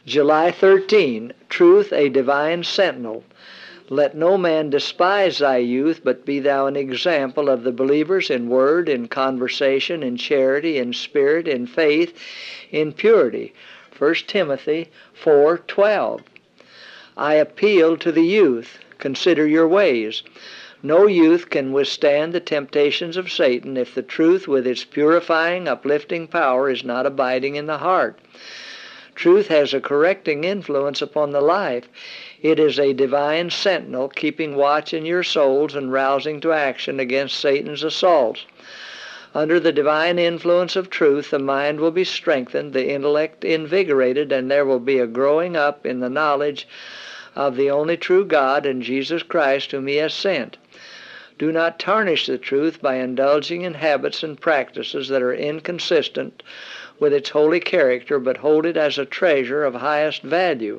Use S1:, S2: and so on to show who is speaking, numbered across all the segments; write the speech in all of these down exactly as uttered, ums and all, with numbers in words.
S1: July thirteenth, Truth a Divine Sentinel. Let no man despise thy youth, but be thou an example of the believers in word, in conversation, in charity, in spirit, in faith, in purity. First Timothy four twelve. I appeal to the youth. Consider your ways. No youth can withstand the temptations of Satan if the truth with its purifying, uplifting power is not abiding in the heart. Truth has a correcting influence upon the life. It is a divine sentinel keeping watch in your souls and rousing to action against Satan's assaults. Under the divine influence of truth, the mind will be strengthened, the intellect invigorated, and there will be a growing up in the knowledge of the only true God and Jesus Christ whom he has sent. Do not tarnish the truth by indulging in habits and practices that are inconsistent with its holy character, but hold it as a treasure of highest value.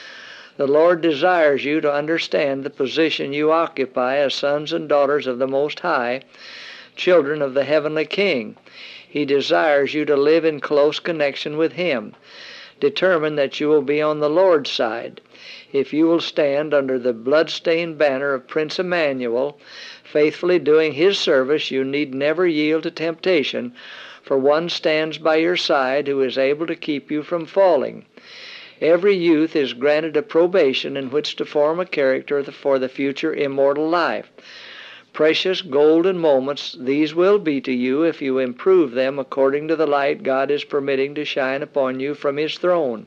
S1: The Lord desires you to understand the position you occupy as sons and daughters of the Most High, children of the Heavenly King. He desires you to live in close connection with him. Determine that you will be on the Lord's side. If you will stand under the blood-stained banner of Prince Emmanuel, faithfully doing his service, you need never yield to temptation, for one stands by your side who is able to keep you from falling. Every youth is granted a probation in which to form a character for the future immortal life. Precious golden moments these will be to you if you improve them according to the light God is permitting to shine upon you from his throne.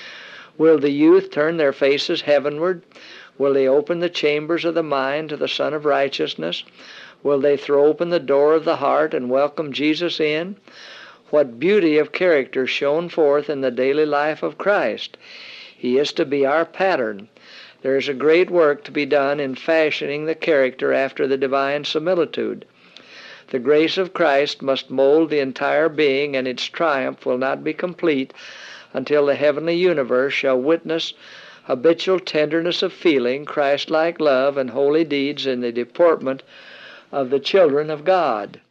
S1: Will the youth turn their faces heavenward? Will they open the chambers of the mind to the Son of Righteousness? Will they throw open the door of the heart and welcome Jesus in? What beauty of character shone forth in the daily life of Christ! He is to be our pattern. There is a great work to be done in fashioning the character after the divine similitude. The grace of Christ must mold the entire being, and its triumph will not be complete until the heavenly universe shall witness habitual tenderness of feeling, Christ-like love, and holy deeds in the deportment of the children of God.